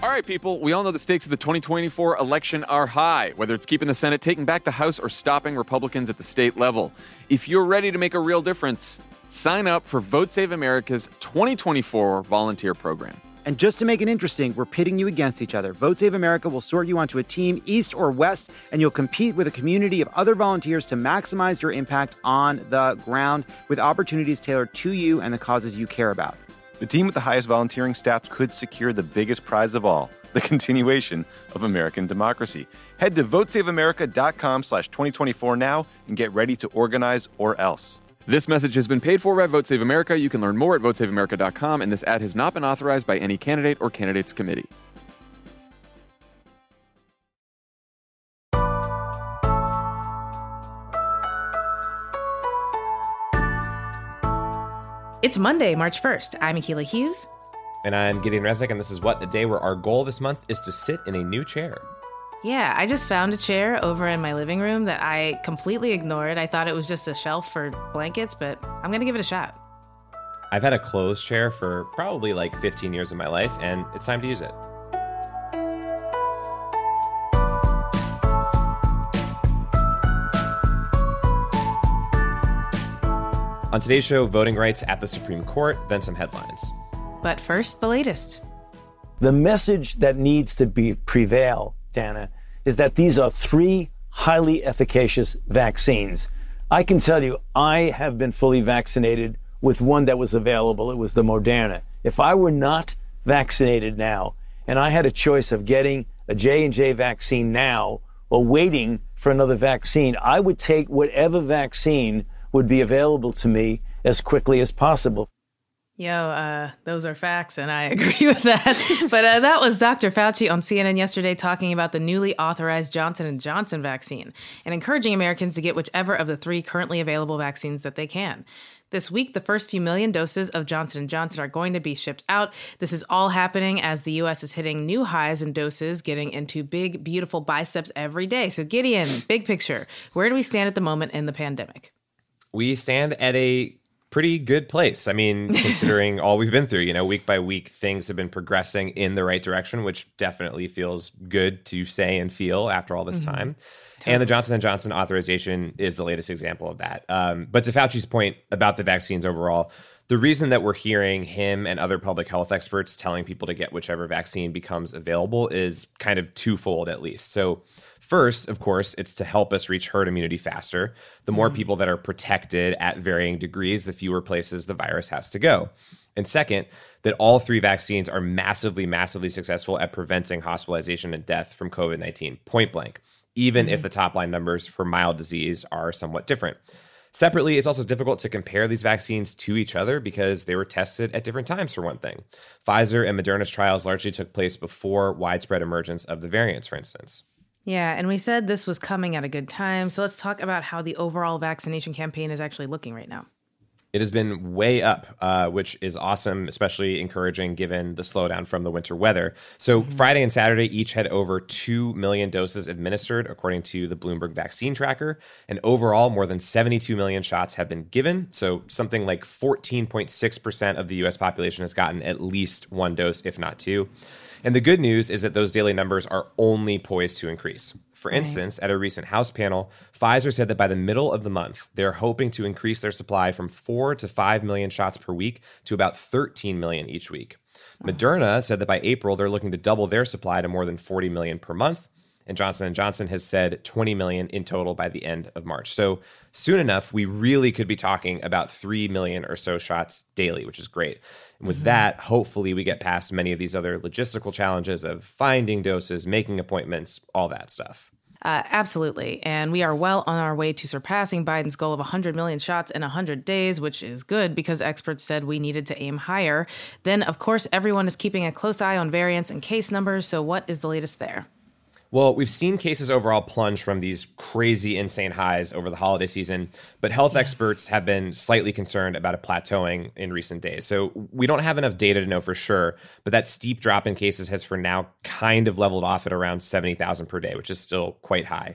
All right, people, we all know the stakes of the 2024 election are high, whether it's keeping the Senate, taking back the House, or stopping Republicans at the state level. If you're ready to make a real difference, sign up for Vote Save America's 2024 volunteer program. And just to make it interesting, we're pitting you against each other. Vote Save America will sort you onto a team, East or West, and you'll compete with a community of other volunteers to maximize your impact on the ground with opportunities tailored to you and the causes you care about. The team with the highest volunteering stats could secure the biggest prize of all, the continuation of American democracy. Head to votesaveamerica.com/2024 now and get ready to organize or else. This message has been paid for by Vote Save America. You can learn more at votesaveamerica.com, and this ad has not been authorized by any candidate or candidates committee. It's Monday, March 1st. I'm Akilah Hughes. And I'm Gideon Resnick, and this is What, a day where our goal this month is to sit in a new chair. Yeah, I just found a chair over in my living room that I completely ignored. I thought it was just a shelf for blankets, but I'm going to give it a shot. I've had a closed chair for probably like 15 years of my life, and it's time to use it. On today's show, voting rights at the Supreme Court, then some headlines. But first, the latest. The message that needs to prevail, Dana, is that these are three highly efficacious vaccines. I can tell you, I have been fully vaccinated with one that was available. It was the Moderna. If I were not vaccinated now, and I had a choice of getting a J&J vaccine now or waiting for another vaccine, I would take whatever vaccine would be available to me as quickly as possible. Those are facts, and I agree with that. But that was Dr. Fauci on CNN yesterday talking about the newly authorized Johnson & Johnson vaccine and encouraging Americans to get whichever of the three currently available vaccines that they can. This week, the first few million doses of Johnson & Johnson are going to be shipped out. This is all happening as the U.S. is hitting new highs in doses, getting into big, beautiful biceps every day. So Gideon, big picture, where do we stand at the moment in the pandemic? We stand at a pretty good place. I mean, considering all we've been through, week by week, things have been progressing in the right direction, which definitely feels good to say and feel after all this time. Totally. And the Johnson & Johnson authorization is the latest example of that. But to Fauci's point about the vaccines overall, the reason that we're hearing him and other public health experts telling people to get whichever vaccine becomes available is kind of twofold, at least. So first, of course, it's to help us reach herd immunity faster. The more people that are protected at varying degrees, the fewer places the virus has to go. And second, that all three vaccines are massively, massively successful at preventing hospitalization and death from COVID-19, point blank, even if the top line numbers for mild disease are somewhat different. Separately, it's also difficult to compare these vaccines to each other because they were tested at different times, for one thing. Pfizer and Moderna's trials largely took place before widespread emergence of the variants, for instance. Yeah, and we said this was coming at a good time. So let's talk about how the overall vaccination campaign is actually looking right now. It has been way up, which is awesome, especially encouraging given the slowdown from the winter weather. So Friday and Saturday each had over 2 million doses administered, according to the Bloomberg Vaccine Tracker. And overall, more than 72 million shots have been given. So something like 14.6% of the U.S. population has gotten at least one dose, if not two. And the good news is that those daily numbers are only poised to increase. For instance, at a recent House panel, Pfizer said that by the middle of the month, they're hoping to increase their supply from 4 to 5 million shots per week to about 13 million each week. Moderna said that by April, they're looking to double their supply to more than 40 million per month. And Johnson & Johnson has said 20 million in total by the end of March. So soon enough, we really could be talking about 3 million or so shots daily, which is great. And with that, hopefully we get past many of these other logistical challenges of finding doses, making appointments, all that stuff. Absolutely. And we are well on our way to surpassing Biden's goal of 100 million shots in 100 days, which is good because experts said we needed to aim higher. Then, of course, everyone is keeping a close eye on variants and case numbers. So what is the latest there? Well, we've seen cases overall plunge from these crazy, insane highs over the holiday season, but health experts have been slightly concerned about a plateauing in recent days. So we don't have enough data to know for sure, but that steep drop in cases has for now kind of leveled off at around 70,000 per day, which is still quite high.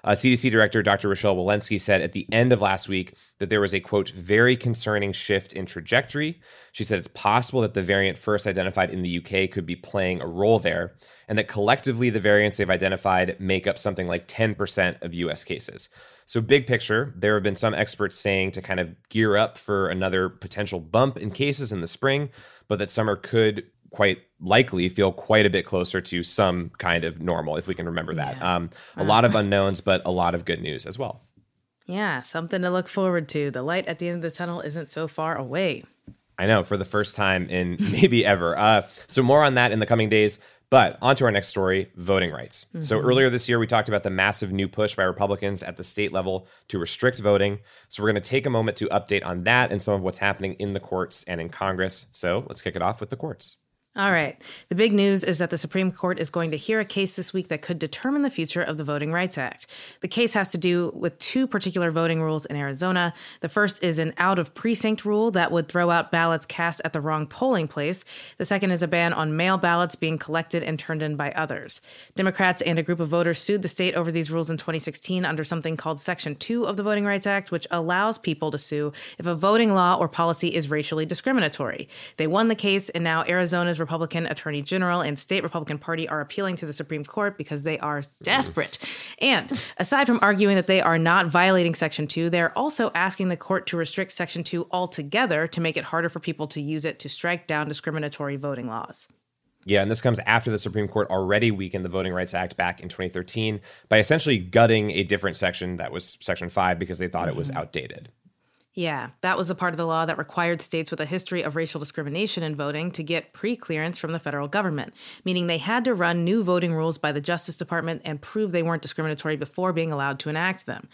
CDC Director Dr. Rochelle Walensky said at the end of last week that there was a, quote, very concerning shift in trajectory. She said it's possible that the variant first identified in the UK could be playing a role there, and that collectively the variants they've identified make up something like 10% of US cases. So big picture, there have been some experts saying to kind of gear up for another potential bump in cases in the spring, but that summer could quite likely feel quite a bit closer to some kind of normal, if we can remember that. A lot of unknowns, but a lot of good news as well. Yeah, something to look forward to. The light at the end of the tunnel isn't so far away. I know, for the first time in maybe ever. So more on that in the coming days. But on to our next story, voting rights. So earlier this year, we talked about the massive new push by Republicans at the state level to restrict voting. So we're going to take a moment to update on that and some of what's happening in the courts and in Congress. So let's kick it off with the courts. All right. The big news is that the Supreme Court is going to hear a case this week that could determine the future of the Voting Rights Act. The case has to do with two particular voting rules in Arizona. The first is an out-of-precinct rule that would throw out ballots cast at the wrong polling place. The second is a ban on mail ballots being collected and turned in by others. Democrats and a group of voters sued the state over these rules in 2016 under something called Section 2 of the Voting Rights Act, which allows people to sue if a voting law or policy is racially discriminatory. They won the case, and now Arizona's Republican Attorney General and state Republican Party are appealing to the Supreme Court because they are desperate. And aside from arguing that they are not violating Section 2, they're also asking the court to restrict Section 2 altogether to make it harder for people to use it to strike down discriminatory voting laws. Yeah, and this comes after the Supreme Court already weakened the Voting Rights Act back in 2013 by essentially gutting a different section that was Section 5 because they thought it was outdated. Yeah, that was the part of the law that required states with a history of racial discrimination in voting to get pre-clearance from the federal government, meaning they had to run new voting rules by the Justice Department and prove they weren't discriminatory before being allowed to enact them.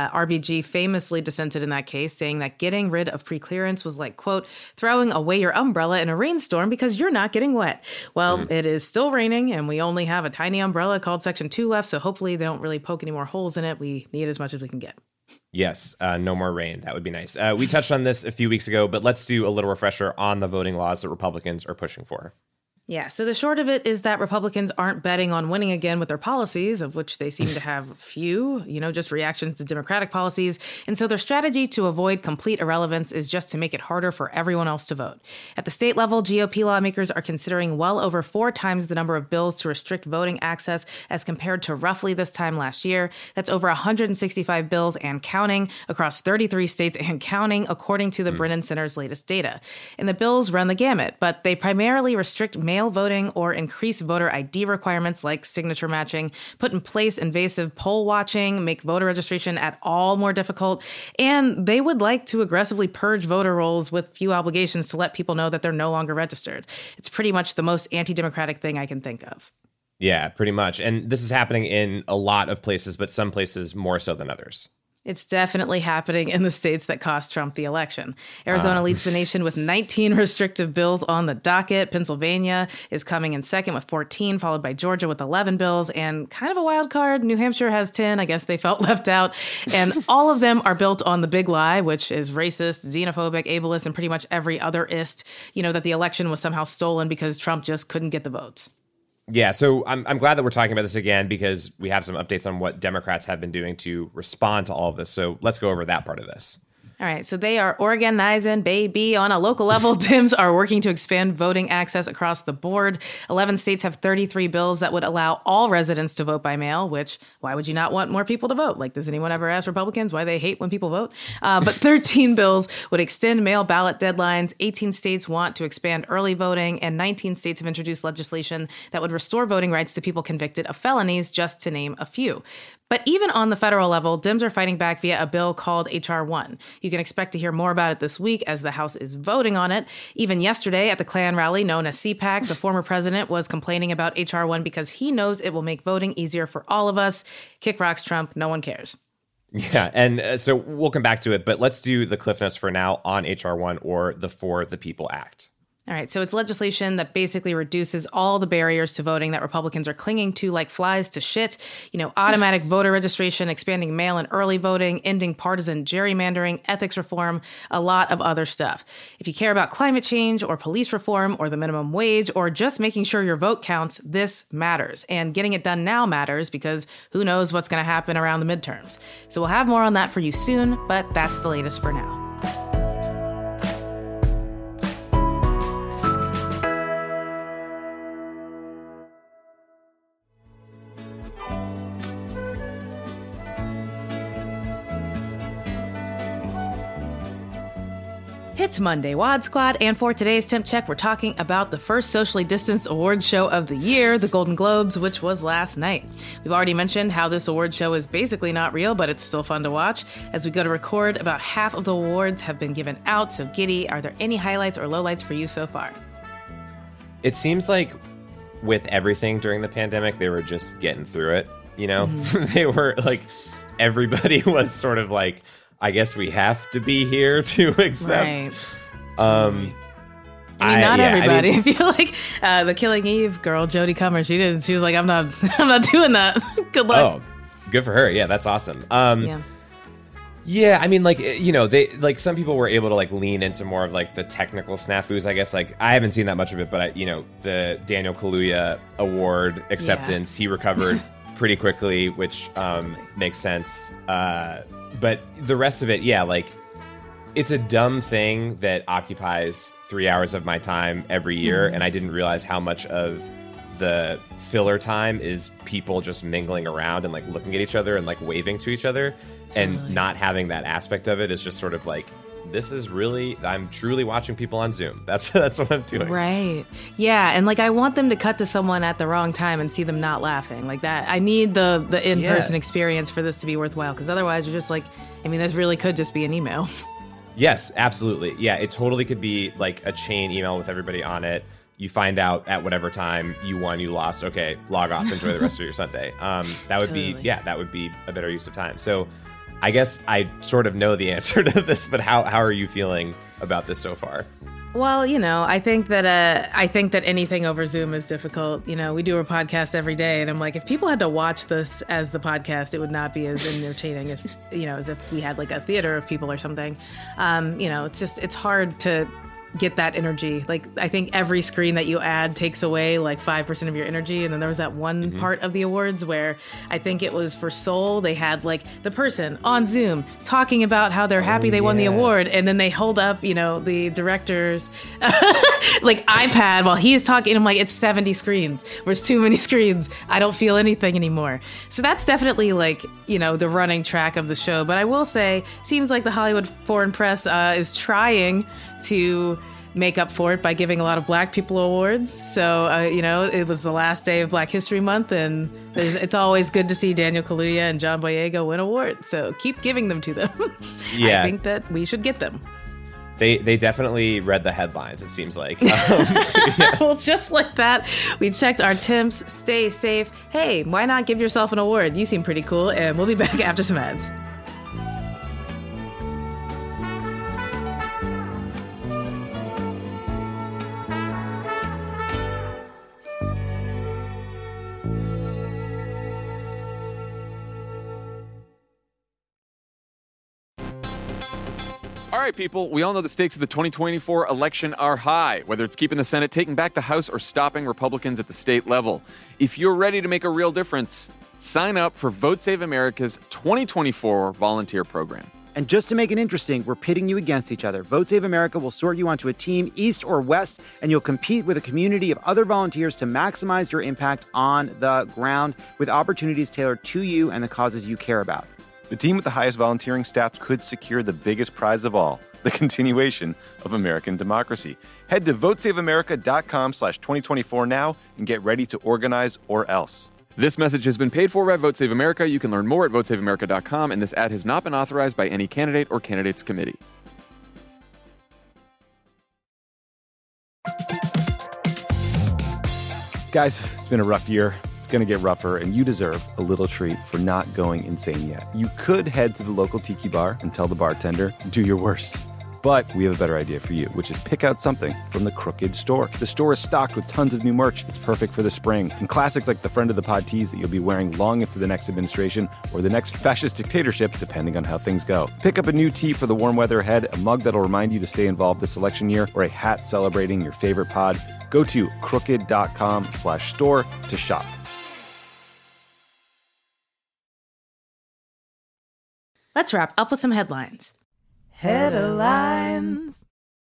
RBG famously dissented in that case, saying that getting rid of pre-clearance was like, quote, throwing away your umbrella in a rainstorm because you're not getting wet. Well, it is still raining, and we only have a tiny umbrella called Section 2 left, so hopefully they don't really poke any more holes in it. We need as much as we can get. Yes, no more rain. That would be nice. We touched on this a few weeks ago, but let's do a little refresher on the voting laws that Republicans are pushing for. Yeah, so the short of it is that Republicans aren't betting on winning again with their policies, of which they seem to have few, just reactions to Democratic policies. And so their strategy to avoid complete irrelevance is just to make it harder for everyone else to vote. At the state level, GOP lawmakers are considering well over 4 times the number of bills to restrict voting access as compared to roughly this time last year. That's over 165 bills and counting across 33 states and counting, according to the Brennan Center's latest data. And the bills run the gamut, but they primarily restrict mail voting or increase voter ID requirements like signature matching, put in place invasive poll watching, make voter registration at all more difficult, and they would like to aggressively purge voter rolls with few obligations to let people know that they're no longer registered. It's pretty much the most anti-democratic thing I can think of. Yeah, pretty much. And this is happening in a lot of places, but some places more so than others. It's definitely happening in the states that cost Trump the election. Arizona leads the nation with 19 restrictive bills on the docket. Pennsylvania is coming in second with 14, followed by Georgia with 11 bills. And kind of a wild card, New Hampshire has 10. I guess they felt left out. And all of them are built on the big lie, which is racist, xenophobic, ableist, and pretty much every other ist, that the election was somehow stolen because Trump just couldn't get the votes. Yeah, so I'm glad that we're talking about this again because we have some updates on what Democrats have been doing to respond to all of this. So let's go over that part of this. All right, so they are organizing, baby. On a local level, Dems are working to expand voting access across the board. 11 states have 33 bills that would allow all residents to vote by mail, which, why would you not want more people to vote? Like, does anyone ever ask Republicans why they hate when people vote? But 13 bills would extend mail ballot deadlines. 18 states want to expand early voting, and 19 states have introduced legislation that would restore voting rights to people convicted of felonies, just to name a few. But even on the federal level, Dems are fighting back via a bill called H.R. 1. You can expect to hear more about it this week as the House is voting on it. Even yesterday at the Klan rally known as CPAC, the former president was complaining about H.R. 1 because he knows it will make voting easier for all of us. Kick rocks, Trump. No one cares. Yeah, and so we'll come back to it, but let's do the Cliff Notes for now on H.R. 1 or the For the People Act. All right, so it's legislation that basically reduces all the barriers to voting that Republicans are clinging to like flies to shit. Automatic voter registration, expanding mail and early voting, ending partisan gerrymandering, ethics reform, a lot of other stuff. If you care about climate change or police reform or the minimum wage or just making sure your vote counts, this matters. And getting it done now matters because who knows what's going to happen around the midterms. So we'll have more on that for you soon, but that's the latest for now. It's Monday, Wad Squad, and for today's Temp Check, we're talking about the first socially distanced awards show of the year, the Golden Globes, which was last night. We've already mentioned how this award show is basically not real, but it's still fun to watch. As we go to record, about half of the awards have been given out, so Giddy, are there any highlights or lowlights for you so far? It seems like with everything during the pandemic, they were just getting through it, They were like, everybody was sort of like, I guess we have to be here to accept. Right. Not everybody. I feel like the Killing Eve girl, Jodie Comer, she was like, I'm not doing that. Good luck. Oh, good for her. Yeah, that's awesome. Yeah, I mean, they some people were able to lean into more of the technical snafus. I guess I haven't seen that much of it, but the Daniel Kaluuya award acceptance, he recovered pretty quickly, which makes sense. But the rest of it, it's a dumb thing that occupies 3 hours of my time every year, and I didn't realize how much of the filler time is people just mingling around and looking at each other and waving to each other, and not having that aspect of it is just sort of this is really, I'm truly watching people on Zoom. That's what I'm doing. Right. Yeah. And I want them to cut to someone at the wrong time and see them not laughing like that. I need the in-person experience for this to be worthwhile. Because otherwise you're just this really could just be an email. Yes, absolutely. Yeah. It totally could be a chain email with everybody on it. You find out at whatever time you won, you lost. Okay, log off, enjoy the rest of your Sunday. That would be a better use of time. So I guess I sort of know the answer to this, but how are you feeling about this so far? Well, I think that anything over Zoom is difficult. We do a podcast every day, and I'm like, if people had to watch this as the podcast, it would not be as entertaining as if we had a theater of people or something. It's hard to get that energy. I think every screen that you add takes away 5% of your energy. And then there was that one part of the awards where I think it was for Soul. They had the person on Zoom talking about how they're happy they won the award. And then they hold up, the director's iPad while he's talking. And I'm it's 70 screens. There's too many screens. I don't feel anything anymore. So that's definitely the running track of the show. But I will say, seems like the Hollywood Foreign Press is trying to make up for it by giving a lot of Black people awards. So, it was the last day of Black History Month, and it's always good to see Daniel Kaluuya and John Boyega win awards. So keep giving them to them. Yeah. I think that we should get them. They definitely read the headlines, it seems like. Well, just like that, we've checked our temps. Stay safe. Hey, why not give yourself an award? You seem pretty cool, and we'll be back after some ads. All right, people, we all know the stakes of the 2024 election are high, whether it's keeping the Senate, taking back the House, or stopping Republicans at the state level. If you're ready to make a real difference, sign up for Vote Save America's 2024 volunteer program. And just to make it interesting, we're pitting you against each other. Vote Save America will sort you onto a team, East or West, and you'll compete with a community of other volunteers to maximize your impact on the ground with opportunities tailored to you and the causes you care about. The team with the highest volunteering stats could secure the biggest prize of all, the continuation of American democracy. Head to votesaveamerica.com/2024 now and get ready to organize or else. This message has been paid for by Vote Save America. You can learn more at votesaveamerica.com, and this ad has not been authorized by any candidate or candidates committee. Guys, it's been a rough year. It's going to get rougher, and you deserve a little treat for not going insane yet. You could head to the local tiki bar and tell the bartender, do your worst. But we have a better idea for you, which is pick out something from the Crooked store. The store is stocked with tons of new merch. It's perfect for the spring. And classics like the Friend of the Pod tees that you'll be wearing long after the next administration or the next fascist dictatorship, depending on how things go. Pick up a new tee for the warm weather ahead, a mug that'll remind you to stay involved this election year, or a hat celebrating your favorite pod. Go to crooked.com/store to shop. Let's wrap up with some headlines. Headlines.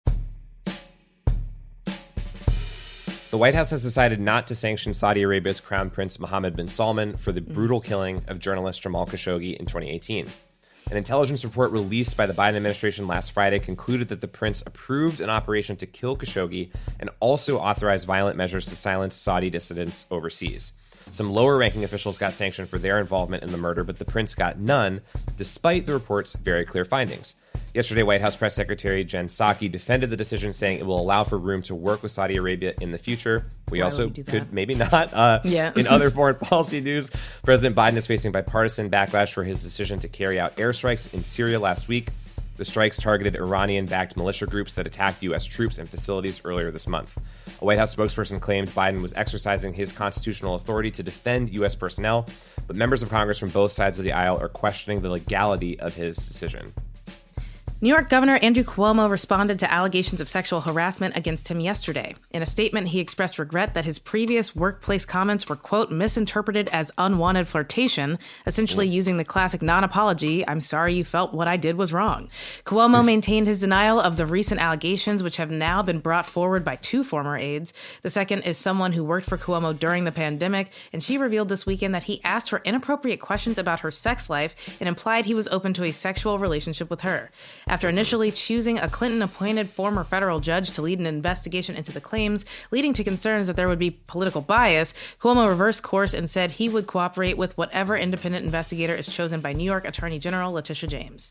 The White House has decided not to sanction Saudi Arabia's Crown Prince Mohammed bin Salman for the brutal killing of journalist Jamal Khashoggi in 2018. An intelligence report released by the Biden administration last Friday concluded that the prince approved an operation to kill Khashoggi and also authorized violent measures to silence Saudi dissidents overseas. Some lower-ranking officials got sanctioned for their involvement in the murder, but the prince got none, despite the report's very clear findings. Yesterday, White House Press Secretary Jen Psaki defended the decision, saying it will allow for room to work with Saudi Arabia in the future. We also could maybe not. In other foreign policy news, President Biden is facing bipartisan backlash for his decision to carry out airstrikes in Syria last week. The strikes targeted Iranian-backed militia groups that attacked U.S. troops and facilities earlier this month. A White House spokesperson claimed Biden was exercising his constitutional authority to defend U.S. personnel, but members of Congress from both sides of the aisle are questioning the legality of his decision. New York Governor Andrew Cuomo responded to allegations of sexual harassment against him yesterday. In a statement, he expressed regret that his previous workplace comments were, quote, misinterpreted as unwanted flirtation, essentially using the classic non-apology, "I'm sorry you felt what I did was wrong." Cuomo maintained his denial of the recent allegations, which have now been brought forward by two former aides. The second is someone who worked for Cuomo during the pandemic, and she revealed this weekend that he asked her inappropriate questions about her sex life and implied he was open to a sexual relationship with her. After initially choosing a Clinton-appointed former federal judge to lead an investigation into the claims, leading to concerns that there would be political bias, Cuomo reversed course and said he would cooperate with whatever independent investigator is chosen by New York Attorney General Letitia James.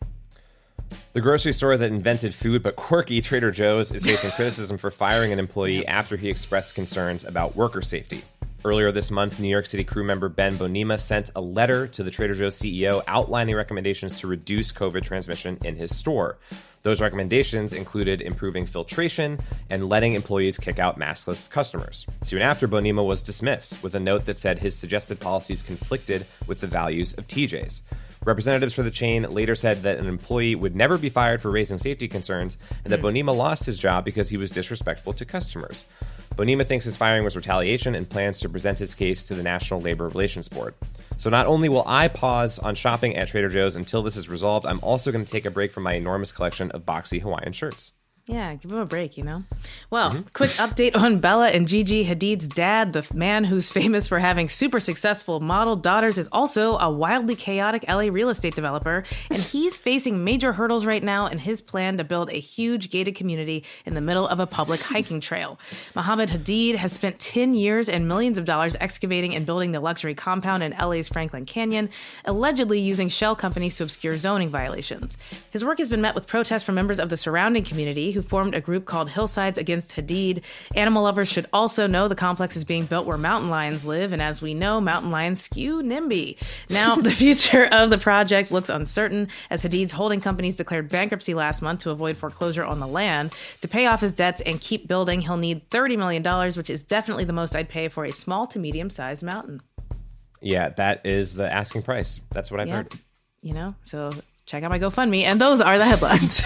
The grocery store that invented food but quirky, Trader Joe's, is facing criticism for firing an employee after he expressed concerns about worker safety. Earlier this month, New York City crew member Ben Bonema sent a letter to the Trader Joe's CEO outlining recommendations to reduce COVID transmission in his store. Those recommendations included improving filtration and letting employees kick out maskless customers. Soon after, Bonema was dismissed with a note that said his suggested policies conflicted with the values of TJ's. Representatives for the chain later said that an employee would never be fired for raising safety concerns and that Bonema lost his job because he was disrespectful to customers. Bonema thinks his firing was retaliation and plans to present his case to the National Labor Relations Board. So not only will I pause on shopping at Trader Joe's until this is resolved, I'm also going to take a break from my enormous collection of boxy Hawaiian shirts. Yeah, give him a break, you know? Well, quick update on Bella and Gigi Hadid's dad. The man who's famous for having super successful model daughters is also a wildly chaotic LA real estate developer, and he's facing major hurdles right now in his plan to build a huge gated community in the middle of a public hiking trail. Mohammed Hadid has spent 10 years and millions of dollars excavating and building the luxury compound in LA's Franklin Canyon, allegedly using shell companies to obscure zoning violations. His work has been met with protests from members of the surrounding community, who formed a group called Hillsides Against Hadid. Animal lovers should also know the complex is being built where mountain lions live, and as we know, mountain lions skew NIMBY. Now, the future of the project looks uncertain, as Hadid's holding companies declared bankruptcy last month to avoid foreclosure on the land. To pay off his debts and keep building, he'll need $30 million, which is definitely the most I'd pay for a small to medium-sized mountain. Yeah, that is the asking price. That's what I've heard. You know, so check out my GoFundMe, and those are the headlines.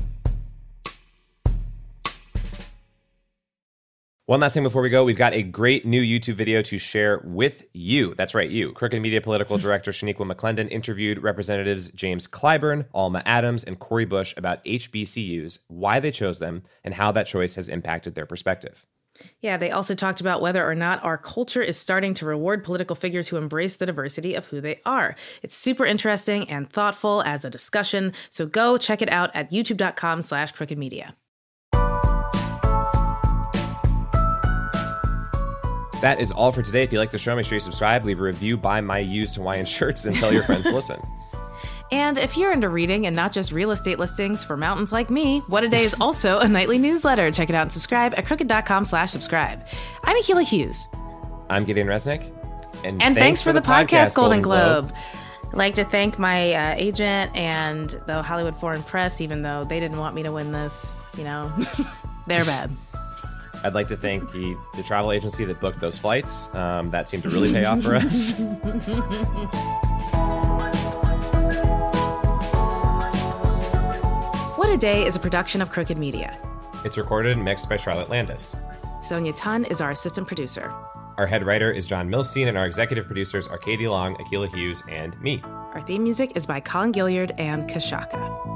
One last thing before we go, we've got a great new YouTube video to share with you. That's right, you. Crooked Media Political Director Shaniqua McClendon interviewed Representatives James Clyburn, Alma Adams, and Cori Bush about HBCUs, why they chose them, and how that choice has impacted their perspective. Yeah, they also talked about whether or not our culture is starting to reward political figures who embrace the diversity of who they are. It's super interesting and thoughtful as a discussion, so go check it out at youtube.com/crookedmedia. That is all for today. If you like the show, make sure you subscribe, leave a review, buy my used Hawaiian shirts, and tell your friends to listen. And if you're into reading and not just real estate listings for mountains like me, What a Day is also a nightly newsletter. Check it out and subscribe at crooked.com/subscribe. I'm Akilah Hughes. I'm Gideon Resnick. And thanks for the podcast, Golden Globe. I'd like to thank my agent and the Hollywood Foreign Press, even though they didn't want me to win this. You know, they're bad. I'd like to thank the travel agency that booked those flights. That seemed to really pay off for us. What a Day is a production of Crooked Media. It's recorded and mixed by Charlotte Landis. Sonia Tun is our assistant producer. Our head writer is John Milstein, and our executive producers are Katie Long, Akilah Hughes, and me. Our theme music is by Colin Gilliard and Kashaka.